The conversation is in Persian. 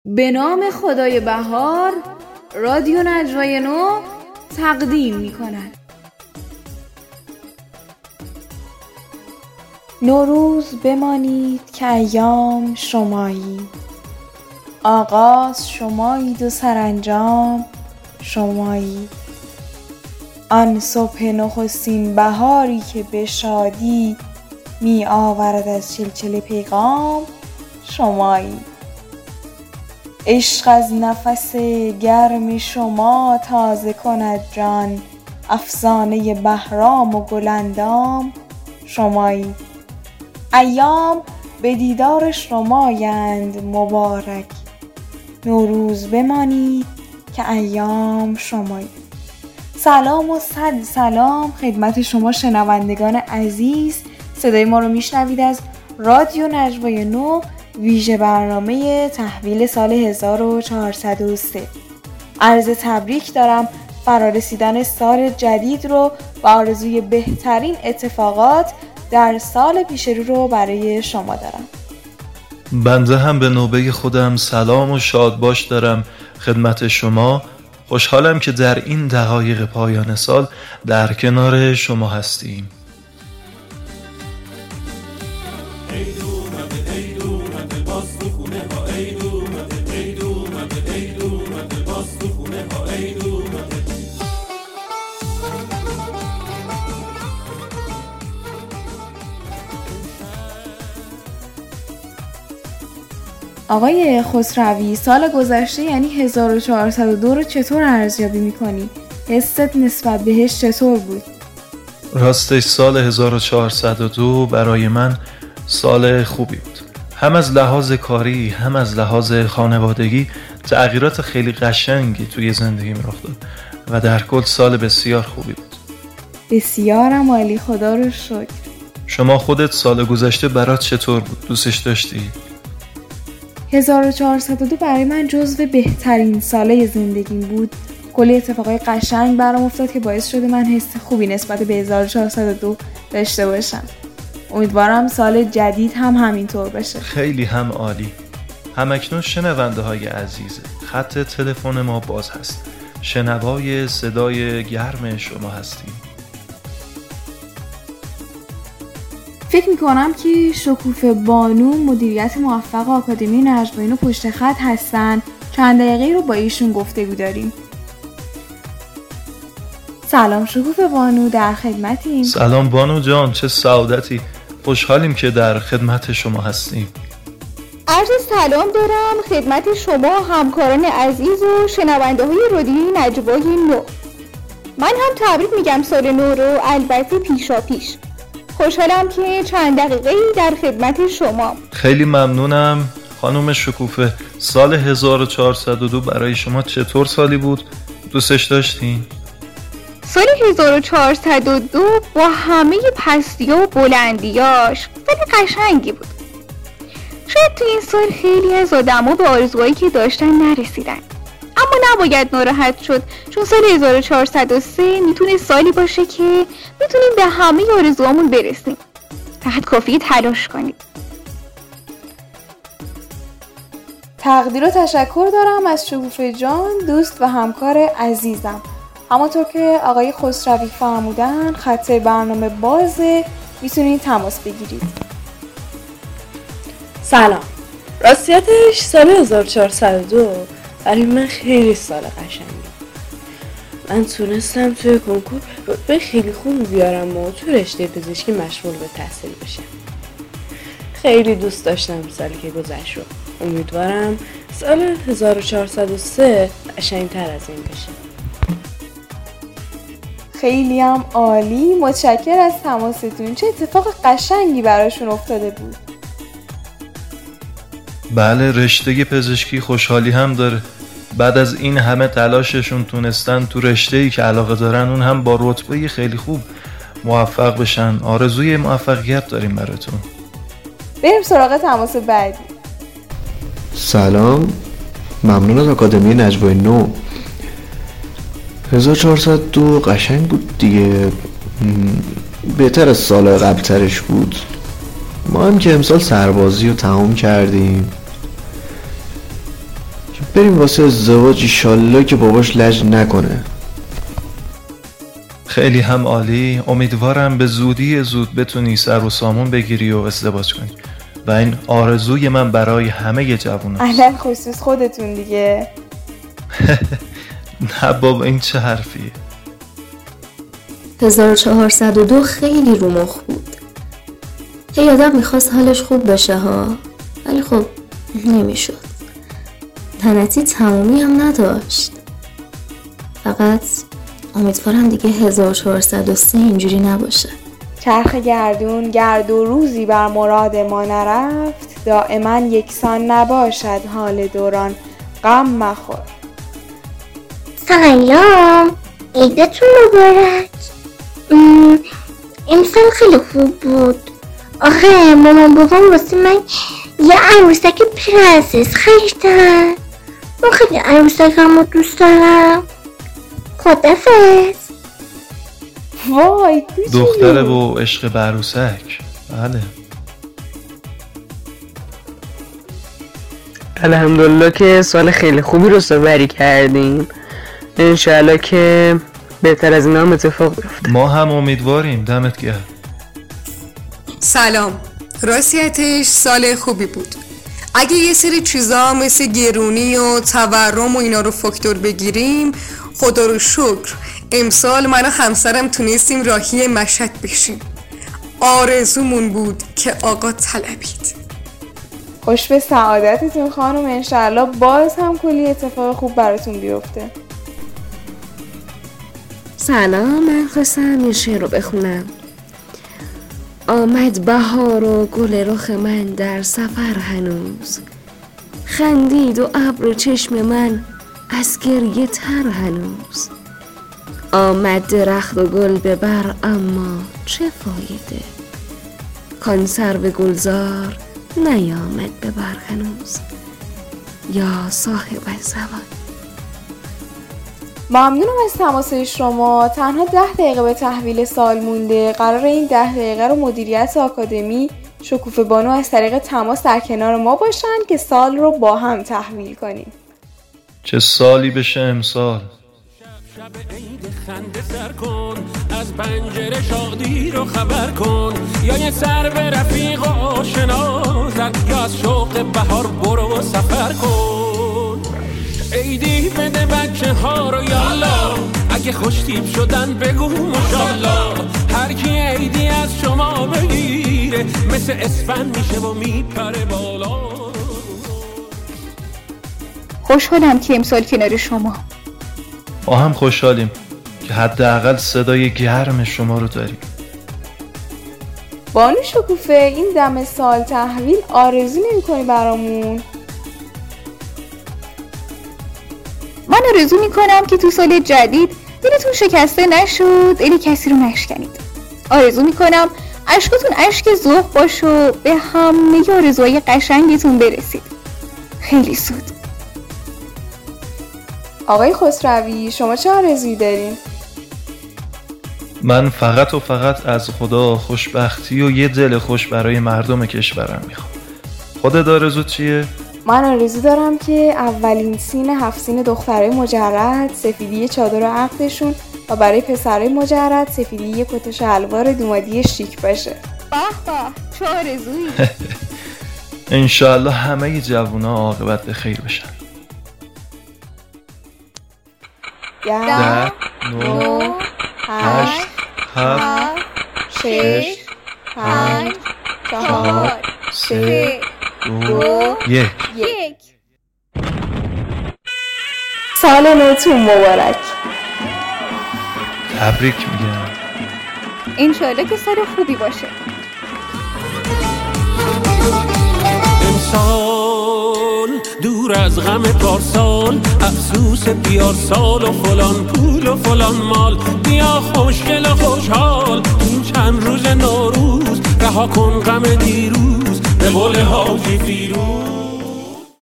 به نام خدای بهار رادیو نجوای نو تقدیم می کند. نوروز بمانید که ایام شمایید، آغاز شمایید و سرانجام شمایید. آن صبح نخستین بهاری که به شادی می آورد از چلچله پیغام شمایید. عشق از نفس گرم شما تازه کند جان، افسانه بهرام و گلندام شمایید. ایام به دیدار شمایند مبارک، نوروز بمانید که ایام شمایید. سلام و صد سلام خدمت شما شنوندگان عزیز. صدای ما رو میشنوید از رادیو نجوای نو، ویژه برنامه تحویل سال 1403. عرض تبریک دارم فرارسیدن سال جدید رو و آرزوی بهترین اتفاقات در سال پیش رو برای شما دارم. بنده هم به نوبه خودم سلام و شادباش دارم خدمت شما. خوشحالم که در این دقایق پایان سال در کنار شما هستیم. آقای خسروی، سال گذشته یعنی 1402 رو چطور ارزیابی می‌کنی؟ حست نسبت بهش چطور بود؟ راستش سال 1402 برای من سال خوبی بود. هم از لحاظ کاری هم از لحاظ خانوادگی تغییرات خیلی قشنگی توی زندگیم رخ داد و در کل سال بسیار خوبی بود. بسیارم عالی، خدا رو شکر. شما خودت سال گذشته برات چطور بود؟ دوستش داشتی؟ 1402 برای من جزو بهترین سالهای زندگیم بود. کلی اتفاقای قشنگ برام افتاد که باعث شده من حس خوبی نسبت به 1402 داشته باشم. امیدوارم سال جدید هم همینطور بشه. خیلی هم عالی. همکنون شنونده های عزیز، خط تلفن ما باز هست. شنوای صدای گرم شما هستیم. فکر میکنم که شکوفه بانو مدیریت موفق آکادمی نجوای نو پشت خط هستن. چند دقیقه رو با ایشون گفتگو داریم. سلام شکوفه بانو، در خدمتیم. سلام بانو جان، چه سعادتی. خوشحالیم که در خدمت شما هستیم. عرض سلام دارم خدمت شما همکاران عزیز و شنونده های رادیو نجوای نو. من هم تبریک میگم سال نو رو، البته پیشا پیش. خوشحالم که چند دقیقه در خدمت شما. خیلی ممنونم خانم شکوفه. سال 1402 برای شما چطور سالی بود؟ دوستش داشتین؟ سال 1402 با همه پستی‌ها و بلندیاش سال قشنگی بود. شاید تو این سال خیلی از آدم‌ها به آرزوهایی که داشتن نرسیدن، اما نباید ناراحت شد، چون سال 1403 میتونه سالی باشه که میتونیم به همه آرزوهامون برسیم. فقط کافیه تلاش کنید. تقدیر و تشکر دارم از شکوفه جان، دوست و همکار عزیزم. همونطور که آقای خسروی فرمودن خط برنامه بازه، میتونید تماس بگیرید. سلام. راستیتش سال 1402 برای من خیلی سال قشنگی. من تونستم توی کنکور رتبه خیلی خوب بیارم و توی رشته پزشکی مشغول به تحصیل بشم. خیلی دوست داشتم سالی که گذشت رو. امیدوارم سال 1403 قشنگ‌تر از این بشه. خیلی هم عالی، متشکر از تماستون. چه اتفاق قشنگی براشون افتاده بود. بله، رشته پزشکی خوشحالی هم داره. بعد از این همه تلاششون تونستن تو رشته‌ای که علاقه دارن اون هم با رتبه خیلی خوب موفق بشن. آرزوی موفقیت داریم براتون. بریم سراغ تماس بعدی. سلام، ممنون از آکادمی نجوای نو. 1402 قشنگ بود دیگه، بهتر از سال قبل ترش بود. ما هم که امسال سربازی رو تمام کردیم، بریم واسه ازدواج ایشالله که باباش لج نکنه. خیلی هم عالی. امیدوارم به زودی زود بتونی سر و سامون بگیری و ازدواج کنی و این آرزوی من برای همه جوونا. علل خصوص خودتون دیگه. نه بابا این چه حرفیه؟ 1402 خیلی رو مخ بود. هی آدم میخواست حالش خوب بشه ها، ولی خب نمیشد. لعنتی تمامی هم نداشت. فقط امیدوارم دیگه 1403 اینجوری نباشه. چرخ گردون گرد و روزی بر مراد ما نرفت، دائما یکسان نباشد حال دوران، غم مخور. سلام، عیدتون مبارک. امسال خیلی خوب بود. آخه مامان بابام واسه من یه عروسک پرنسس خریدن. من خیلی عروسکم رو دوست دارم. خدافظ. وای دختره و عشق به عروسک. بله الحمدلله که سال خیلی خوبی رو سپری کردیم. انشالله که بهتر از این هم اتفاق بیفته. ما هم امیدواریم. دمت گرم. سلام. راستیتش سال خوبی بود. اگه یه سری چیزا مثل گرونی و تورم و اینا رو فاکتور بگیریم، خدا رو شکر امسال من و همسرم تونستیم راهی مشهد بشیم. آرزومون بود که آقا طلبید. خوش به سعادتتون خانم. انشالله باز هم کلی اتفاق خوب براتون بیفته. سلام، من خواستم این شعر رو بخونم. آمد بهار و گل رخ من در سفر هنوز، خندید و ابر چشم من از گریه تر هنوز. آمد درخت و گل ببر اما چه فایده، کان سرو گلزار نیامد ببر هنوز. یا صاحب زبان. ممنونم از تماس شما. تنها 10 دقیقه به تحویل سال مونده. قرار این 10 دقیقه رو مدیریت آکادمی شکوفه بانو از طریق تماس در کنار ما باشن که سال رو با هم تحویل کنیم. چه سالی بشه امسال. شب عید خنده سر کن، از پنجره شادی رو خبر کن، یا یه سر به رفیق و آشنا زد، یا از شوق بهار برو سفر کن. عیدی بده بچه ها رو یالا، اگه خوشتیپ شدن بگو ماشالله. هر کی عیدی از شما بگیره مثل اسفند میشه و میپره بالا. خوشحالم که امسال کنار شما. ما هم خوشحالیم که حداقل صدای گرم شما رو داریم. بانو شکوفه، این دم سال تحویل آرزو نمی‌کنی برامون؟ من آرزو میکنم که تو سال جدید دلتون شکسته نشد، دل کسی رو نشکنید. آرزو میکنم اشکتون اشک ذوق باشه و به همه آرزوهای قشنگتون برسید. خیلی زود. آقای خسروی، شما چه آرزویی دارین؟ من فقط و فقط از خدا خوشبختی و یه دل خوش برای مردم کشورم میخوام. خودت آرزوت چیه؟ من آرزو دارم که اولین سین 7 سین دخترای مجرد سفیدی چادر عقدشون و برای پسرای مجرد سفیدی یه کت و شلوار دومادی شیک باشه. به به، چه آرزویی. انشالله همه جوونا عاقبت به خیر بشن. 10 9 8 7 6 5 4 3 2 1. سال نوتون مبارک. تبریک میگم. انشالله که سال خوبی باشه. امسال دور از غم پارسال، افسوس بیار سال و فلان پول و فلان مال. بیا خوشگل و خوشحال این چند روز نوروز، رها کن غم دیروز به قول حاجی فیروز.